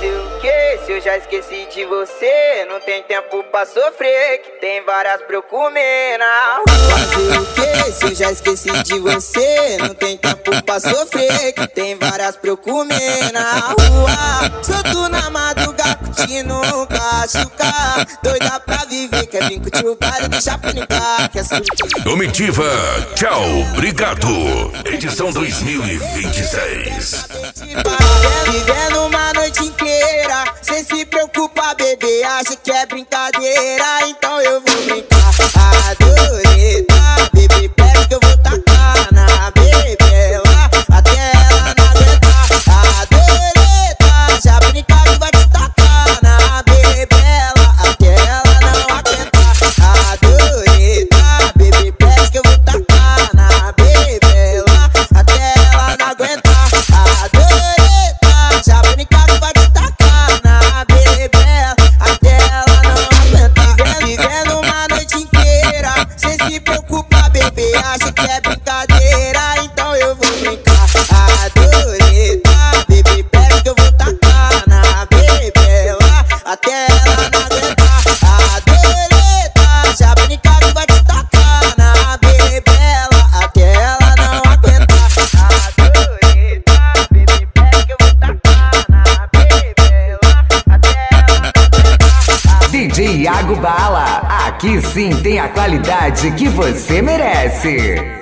Fazer o que se eu já esqueci de você? Não tem tempo pra sofrer, que tem várias pra eu comer na rua. Fazer o que se eu já esqueci de você? Não tem tempo pra sofrer, que tem várias pra eu comer na rua. Solto na madrugada, curtindo um cachuca. Doida pra viver, quer vir curtir o baile, deixa panicar. Comitiva, tchau, obrigado. Edição 2026. Vivendo uma noite inteira, cê se preocupa, bebê, acha que é brincadeira, então eu vou brincar. Adoreta, bebê, pede que eu vou tacar na bebela, até ela não aguentar. Adoreta, já brinca que vai te tacar na bebela, até ela não aguentar. Adoreta, bebê, pede que eu vou tacar na bebela, até ela não aguentar. Adoreta, já brinca que vai te tacar na bebela, até ela não aguentar. Vivendo uma noite inteira, cê se preocupa, bebê, acha que é brincadeira, então eu vou brincar. Adoreta, bebê, pede que eu vou tacar na bebela, até ela não aguentar. Adoreta, já brinca que vai te tacar na bebela, até ela não aguentar. Adoreta, bebê, pede que eu vou tacar na bebela, até ela não aguentar. DJ Iago Bala, aqui sim tem a qualidade que você merece.